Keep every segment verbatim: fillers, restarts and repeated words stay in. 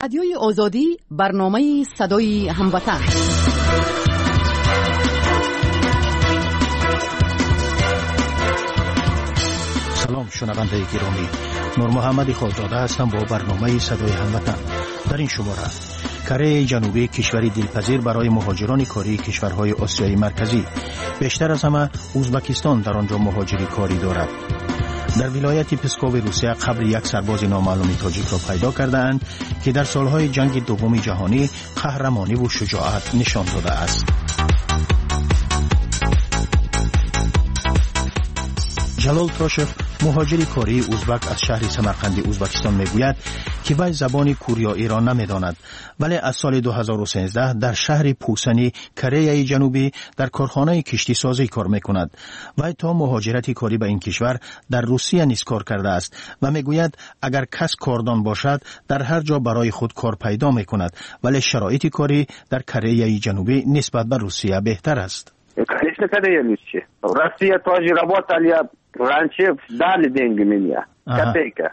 رادیوی آزادی، برنامه صدای هموطن. سلام شنونده گرامی، نور محمد خودزاده هستم با برنامه صدای هموطن. در این شماره کره جنوبی کشوری دلپذیر برای مهاجران کاری کشورهای آسیای مرکزی. بیشتر از همه ازبکستان در آنجا مهاجری کاری دارد. در ولایت پسکو روسیه قبر یک سرباز نامعلوم تاجیک را پیدا کردند که در سالهای جنگ دوم جهانی قهرمانی و شجاعت نشان داده است. جلال تراشف مهاجری کاری ازبک از شهر سمرقند ازبکستان میگوید که وی زبان کوریایی را نمیداند، ولی از سال دو هزار و سیزده در شهر پوسنی کره جنوبی در کارخانه کشتی سازی کار میکند. وی تا مهاجرت کاری به این کشور در روسیه نیز کار کرده است و میگوید اگر کس کاردان باشد در هر جا برای خود کار پیدا میکند، ولی شرایط کاری در کره جنوبی نسبت به روسیه بهتر است. Конечно, Корея лучше. Россия тоже работали, раньше дали деньги мне. Копейка.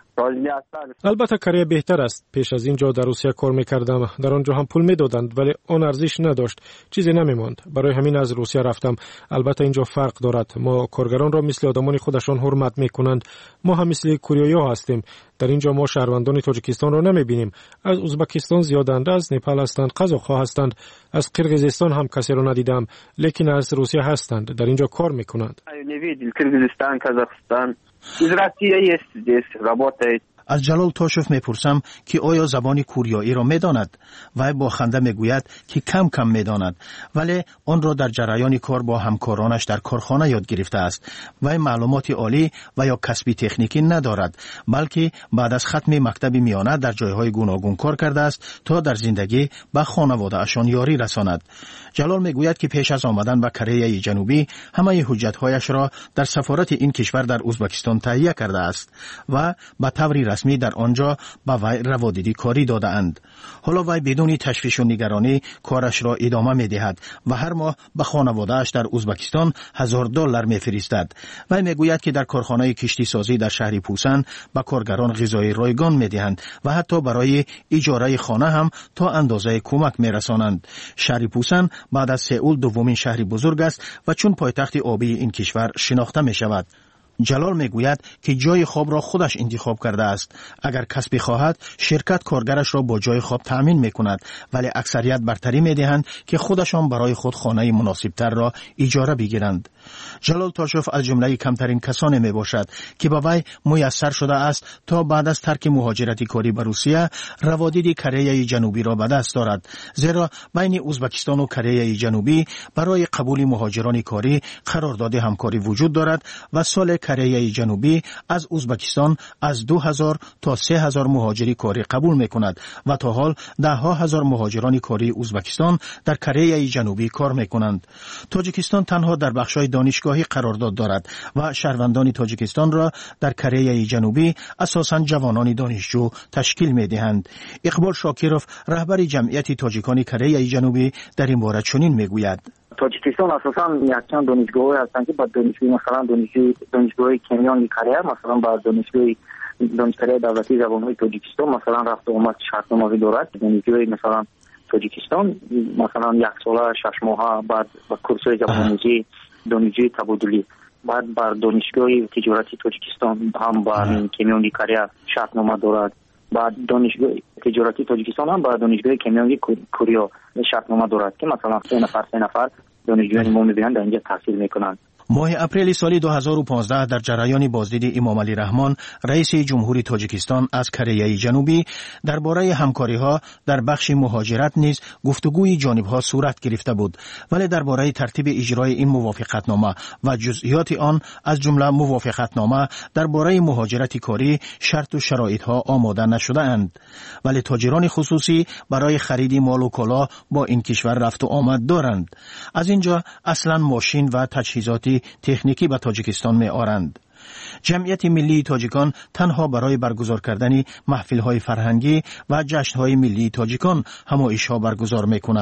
البته کره بهتر است. پیش از اینجا در روسیه کار میکردم، در آنجا هم پول میدادند ولی آن ارزش نداشت، چیزی نمیماند. برای همین از روسیه رفتم. البته اینجا فرق دارد، ما کارگران را مثل آدمان خودشان حرمت میکنند، ما هم مثل کوریایی ها هستیم. در اینجا ما شهروندان تاجیکستان را نمیبینیم. از ازبکستان زیادند، از نپال هستند، قزاق‌ها هستند، از قرقیزستان هم کسی را ندیدم، لیکن از روسیه هستند، در اینجا کار میکنند. قرقیزستان، قزاقستان. از روسیه است здесь работает. از جلال تاشف میپرسم که آیا زبان کوریایی را میداند؟ و با خنده میگوید که کم کم میداند، ولی آن را در جریان کار با همکارانش در کارخانه یاد گرفته است. و معلومات عالی و یا کسبی تکنیکی ندارد، بلکه بعد از ختم مکتب میانه در جایهای گوناگون کار کرده است تا در زندگی به خانواده اشان یاری رساند. جلال میگوید که پیش از آمدن به کره جنوبی همه حجت‌هایش را در سفارت این کشور در ازبکستان تهیه کرده است و به طور رسمی در آنجا به وی روادیدی کاری داده اند. حالا وی بدون تشویش و نگرانی کارش را ادامه می دهد و هر ماه به خانواده‌اش در ازبکستان هزار دلار می فرستد. وی می گوید که در کارخانه کشتی سازی در شهر پوسن به کارگران غذای رایگان می دهند و حتی برای اجاره خانه هم تا اندازه کمک می رسانند. شهر پوسن بعد از سئول دومین شهر بزرگ است و چون پایتخت آبی این کشور شناخته می شود. جلال میگوید که جای خواب را خودش انتخاب کرده است. اگر کس بخواهد شرکت کارگرش را با جای خواب تأمین میکند، ولی اکثریت برتری میدهند که خودشان برای خود خانه مناسبتر را اجاره بگیرند. جلال تاشف از جمله کمترین کسانی می باشد که به وی میسر شده است تا بعد از ترک مهاجرت کاری به روسیه روادید کره جنوبی را به دست دارد، زیرا بین ازبکستان و کره جنوبی برای قبول مهاجران کاری قرارداد همکاری وجود دارد و سال کره جنوبی از ازبکستان از دو هزار تا سه هزار مهاجری کاری قبول می کند و تا حال ده ها هزار مهاجران کاری ازبکستان در کره جنوبی کار می کنند. تاجیکستان تنها در بخشای دانشگاهی قرارداد دارد و شهروندان تاجیکستان را در کره جنوبی اساساً جوانان دانشجو تشکیل می دهند. اقبال شاکیروف رهبر جمعیت تاجیکان کره جنوبی در این باره چنین می گوید: تاجیکستان اساساً یکچند دانشگاه‌های هستند که با دانشگاه مثلا دانشگاه دانشگاه کنیان کره، مثلا با دانشگاه دانشکده دولتی زبان‌های تاجیکستان مثلا رفت و آمد شرطنامه‌ای دارد. دانشگاه مثلا تاجیکستان مثلا یک ساله شش ماهه بعد با کورس‌های زبان‌آموزی دانشجوی تبادلی، بعد بر دانشگاه تجارتی تاجیکستان هم با کمیونی کره شرطنامه دارد. بعد دانشگاه تجارتی تاجیکستان هم با دانشگاه کمیونی کوریا شرطنامه دارد که مثلا سه نفر سه نفر دانشجویان ما می‌بینند در اینجا تحصیل می‌کنند. ماه اپریل سال دو هزار و پانزده در جریان بازدید امام علی رحمان رئیس جمهوری تاجیکستان از کره جنوبی درباره همکاری‌ها در بخش مهاجرت نیز گفتگوی جانب‌ها صورت گرفته بود، ولی درباره ترتیب اجرای این موافقتنامه و جزئیات آن از جمله موافقتنامه درباره مهاجرت کاری شرط و شرایط‌ها آماده نشده اند. ولی تاجران خصوصی برای خرید مال و کالا با این کشور رفت و آمد دارند. از اینجا اصلاً ماشین و تجهیزات تکنیکی به تاجیکستان می آرند. جمعیت ملی تاجیکان تنها برای برگزار کردن محفل‌های فرهنگی و جشن‌های ملی تاجیکان همایش‌ها برگزار می‌کند.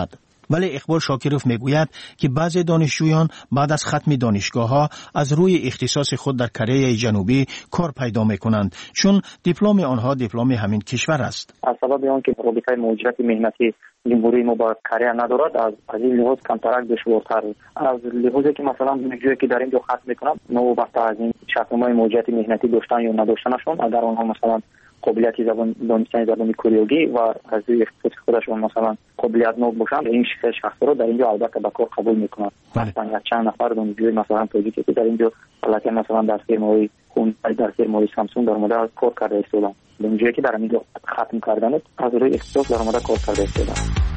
ولی اقبال شاکروف میگوید که بعضی دانشجویان بعد از ختم دانشگاه‌ها از روی اختصاص خود در کره جنوبی کار پیدا میکنند، چون دیپلم آنها دیپلم همین کشور است. از سبب آنکه رابطه مهاجرت مهنتی جمهوری ما با کره ندارد، از از این لحاظ کمترک دشوارتر از لحاظی که مثلا دانشجویی که در اینجا ختم میکنند نوبت از این شرطنامه مهاجرت مهنتی داشتن یا نداشتنشون، اگر آنها مثلا قابلیت زبان دانستن زبان کوریایی و از روی اختصاص خودشون مثلا قابلیت نو باشند، این شخص رو در اینجا البته به کار قبول میکنند. مثلا چند نفر دانشجوی مثلا تاجیکی که در اینجا البته مثلا در فیرم‌های خون در فیرم‌های سامسونگ در مورد کار کرده استودن، دانشجویی که در اینجا ختم کردن از روی اختصاص در مورد کار کرده استودن.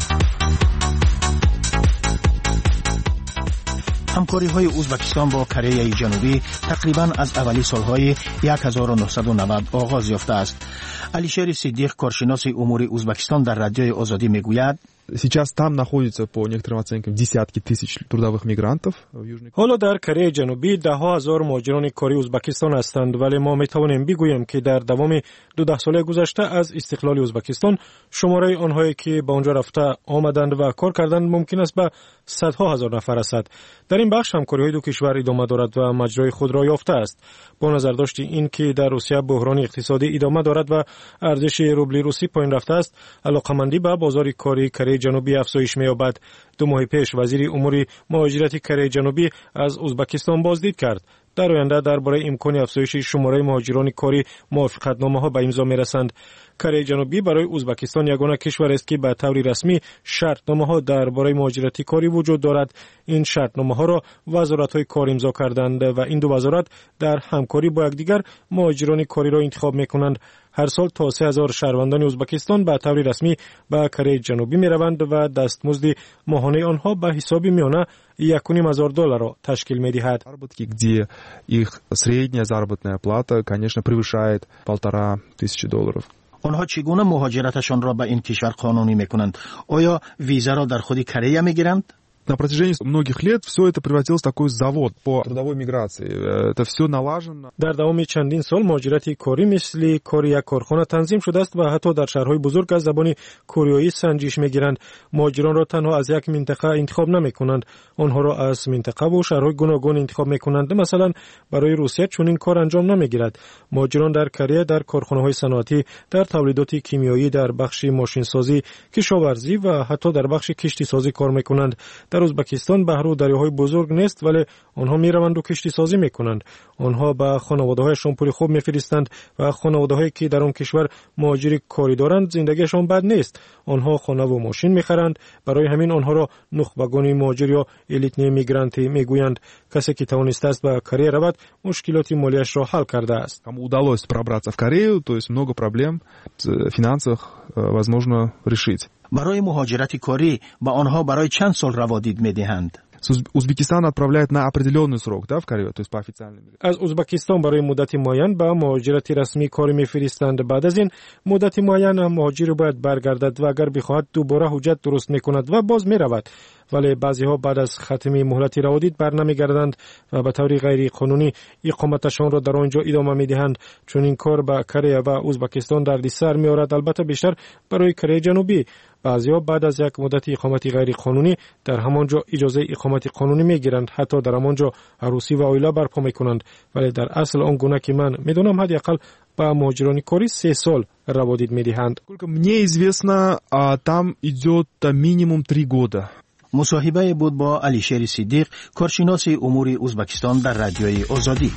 همکاری های ازبکستان با کره جنوبی تقریبا از اولی سالهای هزار و نهصد و نود آغاز یافته است. علیشیر صدیق، کارشناس امور ازبکستان، در رادیوی آزادی میگوید Сейчас там находится по некоторым оценкам десятки тысяч трудовых мигрантов в Южной. حالا در کره جنوبی ده ها هزار مهاجران کاری ازبکستان هستند، ولی ما میتوانیم بگوییم که در دوام دو ساله گذشته از استقلال ازبکستان شماره آنهایی که به آنجا رفته آمدند و کار کردند ممکن است به صدها هزار نفر رسد. در این بخش همکاری های دو کشور ادامه دارد و مجرای خود را یافته است. با نظر داشت این که در روسیه بحران اقتصادی ادامه دارد و ارزش روبل روسی پایین رفته است، علاقمندی به بازار کاری کره جنوبی افزایش می‌یابد. دو ماه پیش وزیر امور مهاجرت کره جنوبی از ازبکستان بازدید کرد. در آینده درباره امکان افزایش شماره مهاجران کاری موافقتنامه‌ها به امضا می‌رسند. کره جنوبی برای ازبکستان یگانه کشور است که به طور رسمی شرطنامه‌ها درباره مهاجرت کاری وجود دارد. این شرطنامه‌ها را وزارت‌های کار امضا کردند و این دو وزارت در همکاری با یکدیگر مهاجران کاری را انتخاب می‌کنند. هر سال تا سه هزار شهروندان ازبکستان به طور رسمی به کره جنوبی می‌روند و دستمزد ماهانه آنها به حساب میانه یک و نیم هزار دلار را تشکیل می‌دهد. Где их средняя заработная плата, конечно, превышает полтора тысячи долларов. آنها چگونه مهاجرتشان را به این کشور قانونی می‌کنند؟ آیا ویزا را در خود کره می‌گیرند؟ На протяжении многих лет все это превратилось в такой завод по трудовой миграции. Это все налажено. در دوام چندین سال مهاجرت کاری مثل کاری یک کارخانه تنظیم شده است و حتی در شهرهای بزرگ از زبان کوریایی سنجش می‌گیرند. مهاجران را تنها از یک منطقه انتخاب نمی‌کنند، آنها را از منطقه و شهرهای گوناگون انتخاب می‌کنند. مثلا برای روسیه چون این کار انجام نمی‌گیرد. مهاجران در کره در کارخانه‌های صنعتی، در تولیدات کیمیایی، در بخش ماشینسازی، کشاورزی و حتی در بخش کشتی سازی کار می‌کنند. در ازبکستان بحر و دریاهای بزرگ نیست، ولی آنها میروند و کشتی سازی میکنند. آنها به خانواده‌هایشان پول خوب میفرستند و خانواده‌هایی که در آن کشور مهاجر کاری دارند زندگیشان بد نیست. آنها خانه و ماشین میخرند. برای همین آنها را نخبگان مهاجر یا الیتنی میگرانتی میگویند. کسی که توانسته است به کره رود مشکلات مالیش را حل کرده است. Кому удалось пробраться в Корею, то есть много проблем в финансах возможно решить. برای مهاجرت کاری به آنها برای چند سال روادید میدهند؟ Узбекистан отправляет на определенный срок, да, в Корею, то есть по официальным. از ازبکستان برای مدت معین به مهاجرت رسمی کاری میفرستند. بعد از این مدت معین مهاجر باید برگردد و اگر بخواهد دوباره حجت درست میکند و باز میرود. ولی بعضی ها بعد از ختم مهلت روادید برنمیگردند و به طور غیر قانونی اقامتشان را در آنجا ادامه میدهند. چون این کار به کره و ازبکستان دردسر میآورد، البته بیشتر برای کره جنوبی. بعضی ها بعد از یک مدت اقامت غیر قانونی در همانجا اجازه اقامت قانونی میگیرند، حتی در همانجا عروسی و عائله برپا میکنند. ولی در اصل آن گونه که من میدونم حداقل به مهاجران کاری سه سال روادید میدهند. Мне известно, там идет минимум три года. مصاحبه بود با علیشیر صدیق، کارشناس امور ازبکستان، در رادیوی آزادی.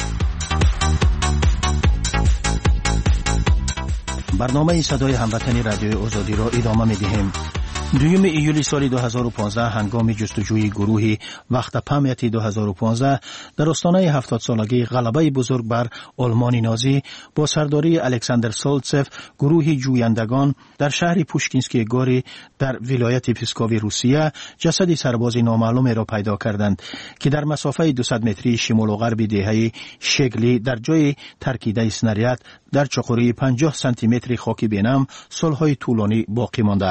برنامه صدای هموطنی رادیوی آزادی را ادامه می‌دهیم. دوم ایولی سال دو هزار و پانزده هنگام جستجوی گروهی وقت پامیتی دو هزار و پانزده در آستانه هفتاد سالگی غلبه بزرگ بر آلمان نازی با سرداری الکساندر سولتسف، گروهی جویندگان در شهر پوشکینسکی گوری در ولایت پسکوی روسیه جسد سربازی نامعلومی را پیدا کردند که در مسافه دویست متری شمال و غرب دهه شگلی در جای ترکیده اسنریات در چقوری پنجاه سانتی متری خاکی بینم سالهای طولانی باقی مانده است.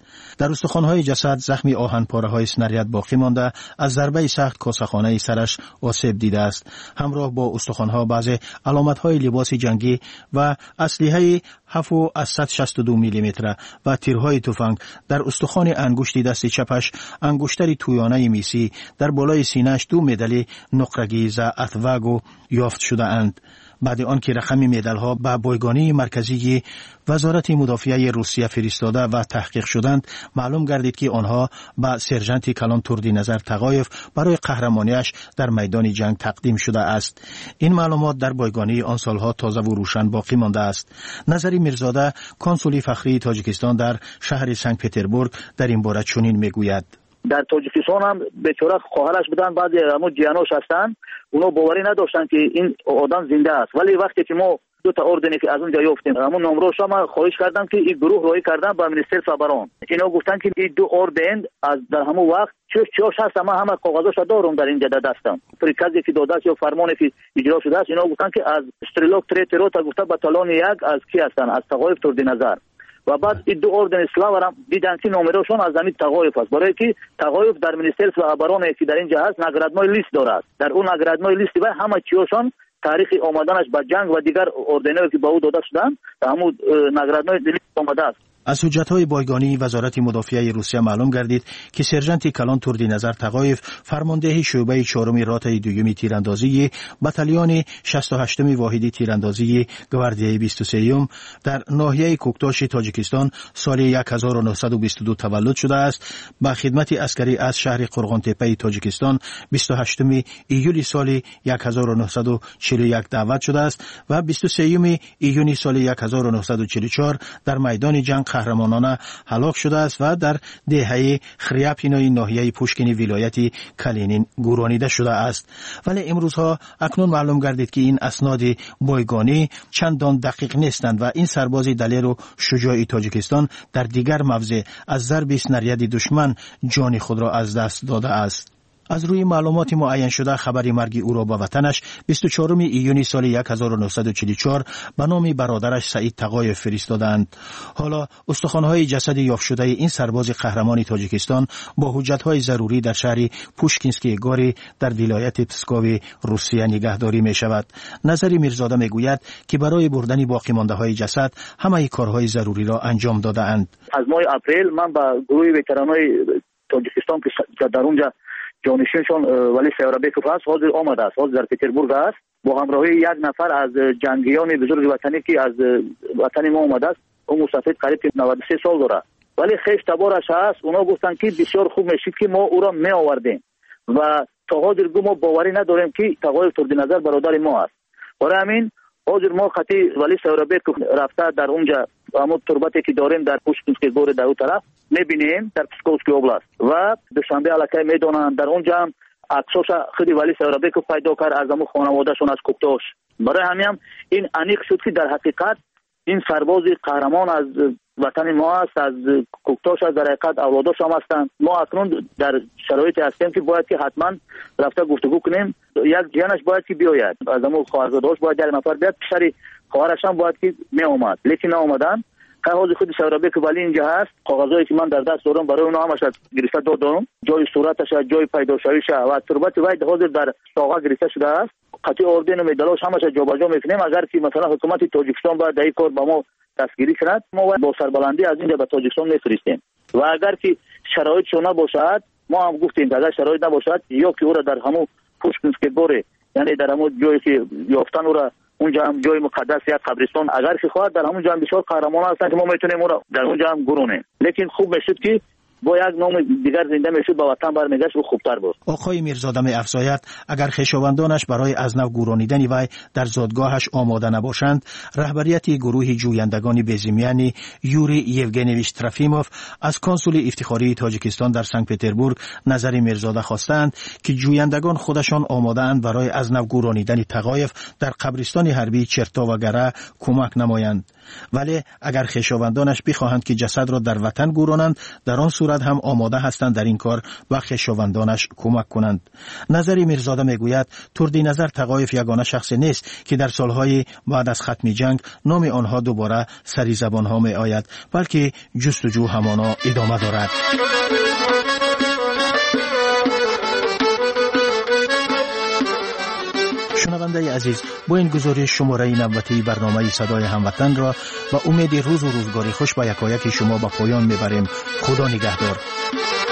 در استخوان‌های جسد زخمی آهن‌پاره‌های اسنریت باقی مانده، از ضربه سخت کاسه‌خانه سرش آسیب دیده است. همراه با استخوان‌ها بعضی علامت‌های لباس جنگی و اسلحه هفت و صد و شصت و دو میلیمتر و تیرهای تفنگ در استخوان انگشت دست چپش، انگشتر تویانه میسی در بالای سینه‌اش دو مدال نقرگی ز اتواگو یافت شده اند. بعد آن که رقم مدال ها به بایگانی مرکزی وزارت مدافعه روسیه فرستاده و تحقیق شدند، معلوم گردید که آنها به سرژانت کلان توردی نظر تقایف برای قهرمانیش در میدان جنگ تقدیم شده است. این معلومات در بایگانی آن سالها تازه و روشن باقی مانده است. نظری میرزاده، کنسول فخری تاجیکستان در شهر سنت پتربورگ، در این باره چنین میگوید: در تاجیکستان هم بیچاره خواهرش بودن، بعضی همون جیانوش هستن، اونا باوری نداشتن که این آدم زنده است. ولی وقتی که ما دو تا اردنی که از اونجا یافتیم، همون نمروش ما خواهش کردم که این گروه روی کردن با منیستر فابران، اینا گفتن که این دو اردن از در همون وقت چه چوش هست، ما همه کاغذاشو دارم در اینجا دستم، پریکازی که داده است یا فرمانی که اجرا شده است. اینا گفتن که از استرلوک تریترو تا گفته باتالون یک از کی هستن، از تقایف توردی نظر. و بعد این دو اردن اسلاورم دیدن که نمرهشون از زمین تقایف است، برای که تقایف در منیستر فابران که در اینجا هست نگرادمای لیست دارد. در اون نگرادمای لیست و همه چیوشون تاریخ آمدنش به جنگ و دیگر اردنایی که با او داده شدن همون نگرادمای لیست آمده است. از حجت‌های بایگانی وزارت مدافعه روسیه معلوم گردید که سرژانت کلان توردی نظر تقایف، فرمانده شعبه چهارم راتای دوم تیراندازی بتالیون شصت و هشتم واحد تیراندازی گواردیای بیست و سوم در ناحیه کوکتاش تاجیکستان سال هزار و نهصد و بیست و دو تولد شده است. با خدمت عسکری از شهر قرغان تپه تاجیکستان بیست و هشتم ایول سال هزار و نهصد و چهل و یک دعوت شده است و بیست و سوم ایون سال هزار و نهصد و چهل و چهار در میدان جنگ قهرمانانه هلاک شده است و در دهه خریاپینای ناحیه پوشکین ولایت کالینین گورانیده شده است. ولی امروزها اکنون معلوم گردید که این اسناد بایگانی چندان دقیق نیستند و این سرباز دلیر و شجاع تاجیکستان در دیگر موضع از ضرب اسنریت دشمن جان خود را از دست داده است. از روی معلومات معین شده خبر مرگ او را به وطنش بیست و چهارم ایون سال هزار و نهصد و چهل و چهار به نام برادرش سعید تقایف فرستادند. حالا استخوان‌های جسد یافت شده این سرباز قهرمان تاجیکستان با حجت‌های ضروری در شهر پوشکینسکی گوری در ولایت پسکو روسیه نگهداری می‌شود. نظری میرزاده میگوید که برای بردن باقی مانده‌های جسد همه کارهای ضروری را انجام داده‌اند. از ماه اپریل من با گروه وترانای تاجیکستان که در اونجا جانشینشون ولی سیاربکوف هست حاضر آمده است، حاضر در پتربورگ است با همراهی یک نفر از جنگیان بزرگ وطنی که از وطن ما آمده است. اون مسافر قریب نود و سه سال داره ولی خیش تبارش هست. اونا گفتن که بسیار خوب میشید که ما او را می آوردیم و تا حاضر گو ما باوری نداریم که تقایف توردی نظر برادر ما است. برای همین حاضر ما خطی ولی سیاربکوف رفته در اونجا همون تربتی که داریم در پوشکینسکی گور در اون طرف میبینیم در پسکووسکی اوبلاست و دوشنبه علاقه میدونن در اونجا هم عکساش خیلی ولی سیاربکوف پیدا کرد از همون خانوادهشون از کوکتاش. برای همین این انیق شد که در حقیقت این سرباز قهرمان از وطن ما است، از کوکتاش از در حقیقت اولاداش هم هستند. ما اکنون در شرایطی هستیم که باید که حتما رفته گفتگو کنیم. یک جانش باید که بیاید، از همون خواهرزادهاش باید یک نفر بیاد، پسر خواهرش هم باید که می اومد لیکن ناآمدن. کاغذ خود سیاربک ولی اینجا هست، کاغذایی که من در دست دارم برای اونها همش گرفته دادم، جای صورتش، جای پیدایشش و تربت وای حاضر در ساغه گرفته شده است. قطعی اردن و مدالش همش جابجا میکنیم. اگر که مثلا حکومت تاجیکستان باید در این کار با ما دستگیری کند، ما با سربلندی از اینجا به تاجیکستان میفرستیم و اگر که شرایط شونه باشد ما هم گفتیم اگر شرایط نباشد یا که او را در همون پوشکینسکی گوره، یعنی در همون جایی که یافتن او را اونجا هم جای مقدس یا قبرستان اگر که خواهد در همون جا هم بسیار قهرمان هستن که ما میتونیم اون را در اونجا هم گرونیم. لیکن خوب میشد که با یک نام دیگر زنده میشد با وطن برمیگشت و خوبتر بود. آقای میرزاده می افزاید اگر خویشاوندانش برای از نو گورانیدن وی در زادگاهش آماده نباشند، رهبریت گروه جویندگان بزمیانی یوری یوگنیویچ ترافیموف از کنسول افتخاری تاجیکستان در سنت پتربورگ نظر میرزاده خواستند که جویندگان خودشان آماده اند برای از نو گورانیدن تقایف در قبرستان حربی چرتا و گره کمک نمایند. ولی اگر خویشاوندانش بخواهند که جسد را در وطن گورانند، در آن صورت هم آماده هستند در این کار و خویشاوندانش کمک کنند. نظری میرزاده میگوید تردی نظر تقایف یگانه شخص نیست که در سالهای بعد از ختم جنگ نام آنها دوباره سری زبان ها می آید، بلکه جستجو همانا ادامه دارد. شنونده عزیز، با این گزارش شماره نوبتی برنامه صدای هموطن را و امید روز و روزگاری خوش به یکایک شما به پایان میبریم. خدا نگهدار.